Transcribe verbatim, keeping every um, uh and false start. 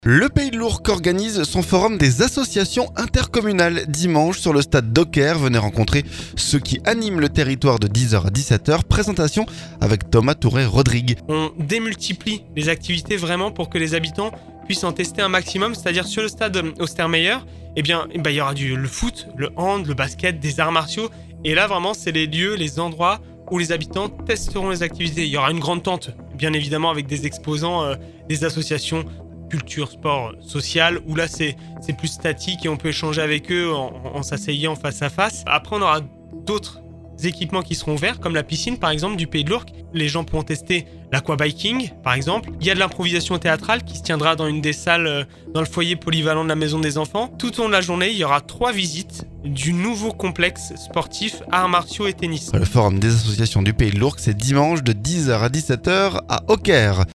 Le Pays de l'Ourcq organise son forum des associations intercommunales dimanche sur le stade d'Auquerre. Venez rencontrer ceux qui animent le territoire de dix heures à dix-sept heures. Présentation avec Thomas Touré-Rodrigue. On démultiplie les activités vraiment pour que les habitants puissent en tester un maximum. C'est-à-dire sur le stade Ostermeyer, eh bien, eh ben, il y aura du, le foot, le hand, le basket, des arts martiaux. Et là vraiment c'est les lieux, les endroits où les habitants testeront les activités. Il y aura une grande tente, bien évidemment avec des exposants, euh, des associations culture, sport, social, où là c'est, c'est plus statique et on peut échanger avec eux en, en s'asseyant face à face. Après on aura d'autres équipements qui seront ouverts, comme la piscine par exemple du Pays de l'Ourcq. Les gens pourront tester l'aquabiking par exemple. Il y a de l'improvisation théâtrale qui se tiendra dans une des salles euh, dans le foyer polyvalent de la Maison des Enfants. Tout au long de la journée, il y aura trois visites du nouveau complexe sportif arts martiaux et tennis. Le forum des associations du Pays de l'Ourcq, c'est dimanche de dix heures à dix-sept heures à Auquerre.